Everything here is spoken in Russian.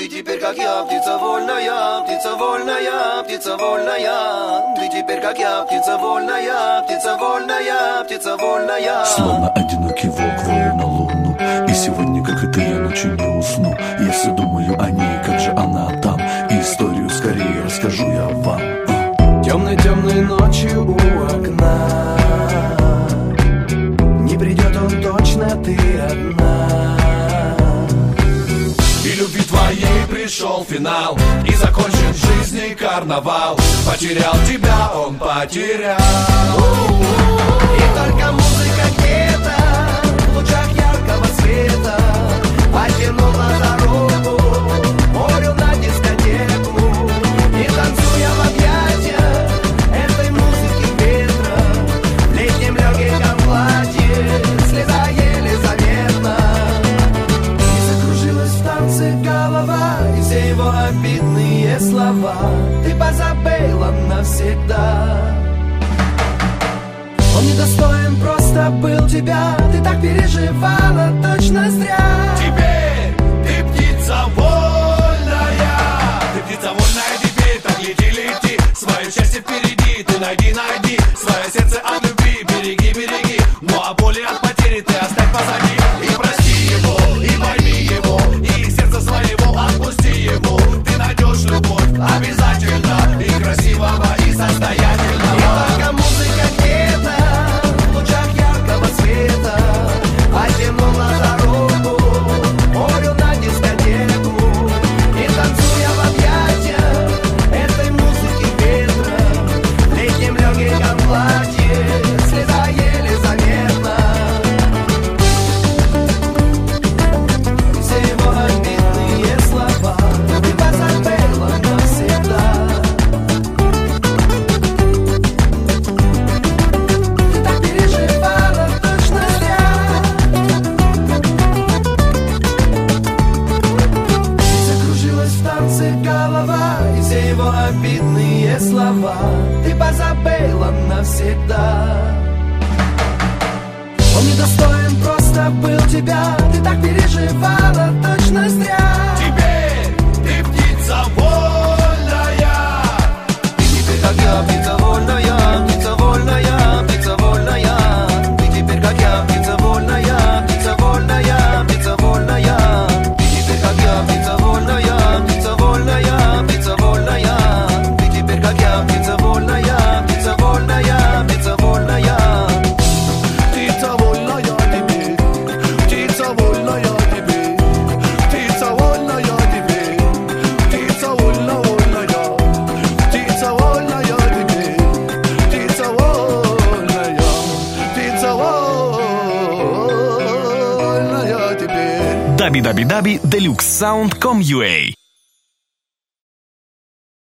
Ты теперь как я, птица вольная, птица вольная, птица вольная. Ты теперь как я, птица вольная, птица вольная, птица вольная. Словно одинокий волк волю на луну. И сегодня, как и ты, я ночью не усну. Я все думаю о ней, как же она там. И историю скорее расскажу я вам. Темной-темной ночью у окна не придет он точно, ты одна. И любви твоей пришел финал, и закончен жизни карнавал. Потерял тебя, он потерял. И только музыка где-то в лучах яркого света потянула за руку морю на дискотеку. И танцуя в объятиях этой музыки ветра, в летнем легком платье слеза еле заметна. И закружилась в танце голова, и все его обидные слова ты позабыла навсегда. Он недостоин просто был тебя, ты так переживала точно зря. Теперь ты птица вольная, ты птица вольная теперь, так лети, лети. Свое счастье впереди, ты найди, найди. Свое сердце от любви, береги, береги. Ну а боли от потери ты оставь позади. И прости его, и пойми его, и сердце своего отпусти ему. Ты найдешь любовь обязательно, и красивого, и состоятельного. И только музыка где-то в лучах яркого света потянула за руку морю на дискотеку. И танцуя в объятиях этой музыки ветра, в летнем легком платье слеза еле заметна. Все его обидные слова ты позабыла навсегда. Ты так переживала точно зря. И закружилась в танце голова, и все его обидные слова ты позабыла навсегда. Он недостоин просто был тебя, ты так переживала точно зря. Теперь ты птица вольная. Ты теперь как я, птица вольная, птица вольная, птица вольная. Ты теперь как я, птица вольная, птица вольная, птица вольная. Ты теперь как я, птица вольная, птица вольная, птица вольная. Ты теперь как я, птица вольная, птица вольная, птица вольная. Птица вольная теперь, птица вольная теперь, птица вольная теперь, птица вольная, птица вольная теперь, птица вольная, птица вольная теперь. www.deluxesound.com.ua